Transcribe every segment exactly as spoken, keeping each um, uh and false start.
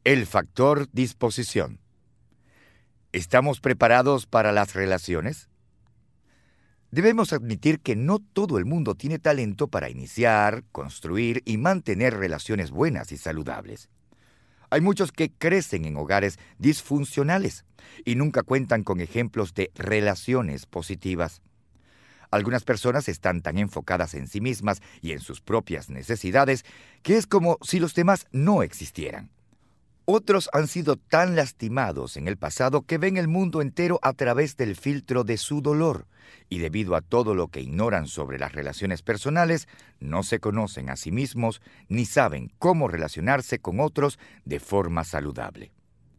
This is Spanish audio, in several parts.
El factor disposición. ¿Estamos preparados para las relaciones? Debemos admitir que no todo el mundo tiene talento para iniciar, construir y mantener relaciones buenas y saludables. Hay muchos que crecen en hogares disfuncionales y nunca cuentan con ejemplos de relaciones positivas. Algunas personas están tan enfocadas en sí mismas y en sus propias necesidades que es como si los demás no existieran. Otros han sido tan lastimados en el pasado que ven el mundo entero a través del filtro de su dolor, y debido a todo lo que ignoran sobre las relaciones personales, no se conocen a sí mismos ni saben cómo relacionarse con otros de forma saludable.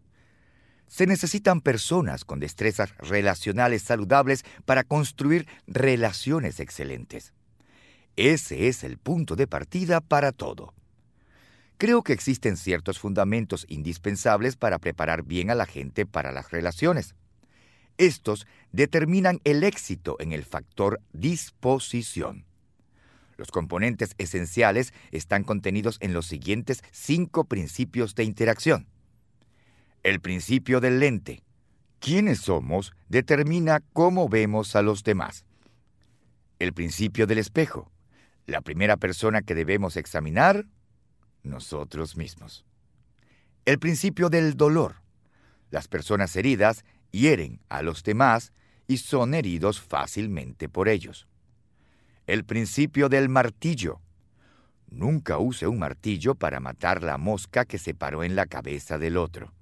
Se necesitan personas con destrezas relacionales saludables para construir relaciones excelentes. Ese es el punto de partida para todo. Creo que existen ciertos fundamentos indispensables para preparar bien a la gente para las relaciones. Estos determinan el éxito en el factor disposición. Los componentes esenciales están contenidos en los siguientes cinco principios de interacción. El principio del lente. ¿Quiénes somos? Determina cómo vemos a los demás. El principio del espejo. La primera persona que debemos examinar, nosotros mismos. El principio del dolor. Las personas heridas hieren a los demás y son heridos fácilmente por ellos. El principio del martillo. Nunca use un martillo para matar la mosca que se paró en la cabeza del otro.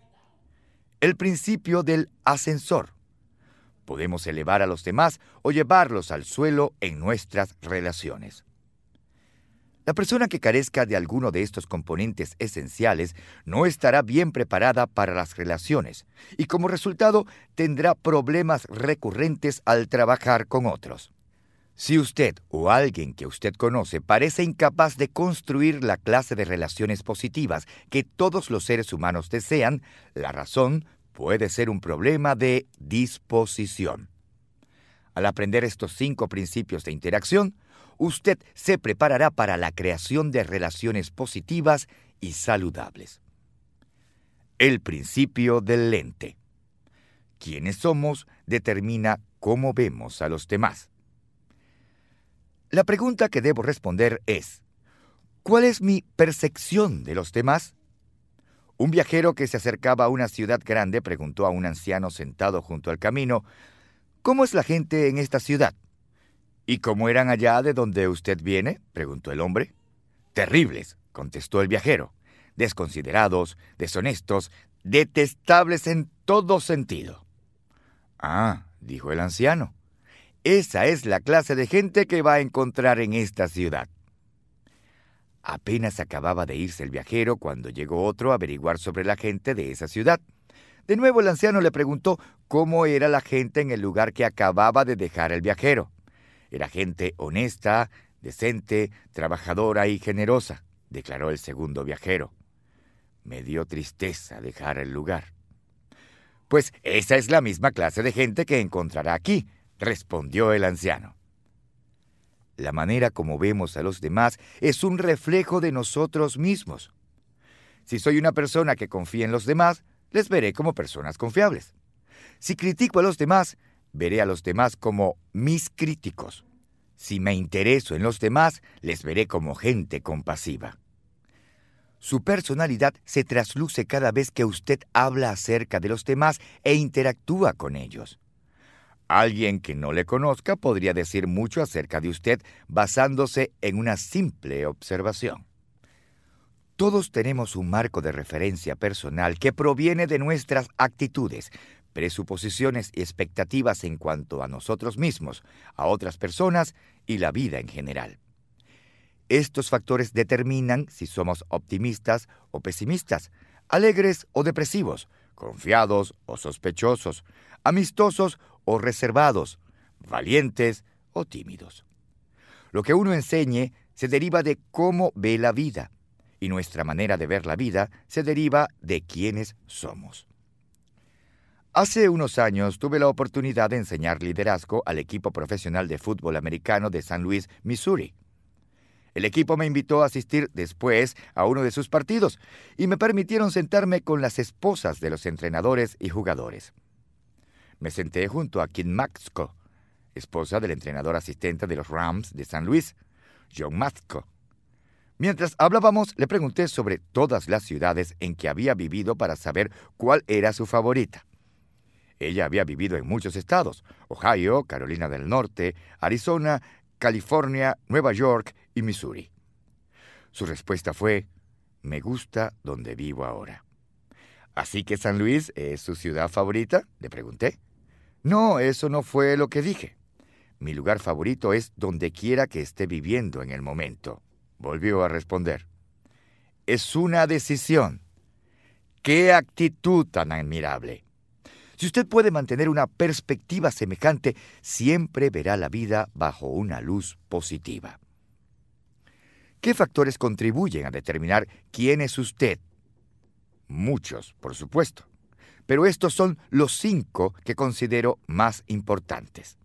El principio del ascensor. Podemos elevar a los demás o llevarlos al suelo en nuestras relaciones. La persona que carezca de alguno de estos componentes esenciales no estará bien preparada para las relaciones y como resultado tendrá problemas recurrentes al trabajar con otros. Si usted o alguien que usted conoce parece incapaz de construir la clase de relaciones positivas que todos los seres humanos desean, la razón puede ser un problema de disposición. Al aprender estos cinco principios de interacción, usted se preparará para la creación de relaciones positivas y saludables. El principio del lente. Quiénes somos determina cómo vemos a los demás. La pregunta que debo responder es, ¿cuál es mi percepción de los demás? Un viajero que se acercaba a una ciudad grande preguntó a un anciano sentado junto al camino, ¿cómo es la gente en esta ciudad? ¿Y cómo eran allá de donde usted viene?, preguntó el hombre. Terribles, contestó el viajero. Desconsiderados, deshonestos, detestables en todo sentido. Ah, dijo el anciano. Esa es la clase de gente que va a encontrar en esta ciudad. Apenas acababa de irse el viajero cuando llegó otro a averiguar sobre la gente de esa ciudad. De nuevo el anciano le preguntó cómo era la gente en el lugar que acababa de dejar el viajero. Era gente honesta, decente, trabajadora y generosa, declaró el segundo viajero. Me dio tristeza dejar el lugar. Pues esa es la misma clase de gente que encontrará aquí, respondió el anciano. La manera como vemos a los demás es un reflejo de nosotros mismos. Si soy una persona que confía en los demás, les veré como personas confiables. Si critico a los demás, veré a los demás como mis críticos. Si me intereso en los demás, les veré como gente compasiva. Su personalidad se trasluce cada vez que usted habla acerca de los demás e interactúa con ellos. Alguien que no le conozca podría decir mucho acerca de usted basándose en una simple observación. Todos tenemos un marco de referencia personal que proviene de nuestras actitudes, presuposiciones y expectativas en cuanto a nosotros mismos, a otras personas y la vida en general. Estos factores determinan si somos optimistas o pesimistas, alegres o depresivos, confiados o sospechosos, amistosos o reservados, valientes o tímidos. Lo que uno enseñe se deriva de cómo ve la vida, y nuestra manera de ver la vida se deriva de quiénes somos. Hace unos años tuve la oportunidad de enseñar liderazgo al equipo profesional de fútbol americano de San Luis, Missouri. El equipo me invitó a asistir después a uno de sus partidos y me permitieron sentarme con las esposas de los entrenadores y jugadores. Me senté junto a Kim Matsko, esposa del entrenador asistente de los Rams de San Luis, John Matsko. Mientras hablábamos, le pregunté sobre todas las ciudades en que había vivido para saber cuál era su favorita. Ella había vivido en muchos estados: Ohio, Carolina del Norte, Arizona, California, Nueva York y Missouri. Su respuesta fue: me gusta donde vivo ahora. ¿Así que San Luis es su ciudad favorita?, le pregunté. No, eso no fue lo que dije. Mi lugar favorito es donde quiera que esté viviendo en el momento, volvió a responder. Es una decisión. ¡Qué actitud tan admirable! Si usted puede mantener una perspectiva semejante, siempre verá la vida bajo una luz positiva. ¿Qué factores contribuyen a determinar quién es usted? Muchos, por supuesto, pero estos son los cinco que considero más importantes.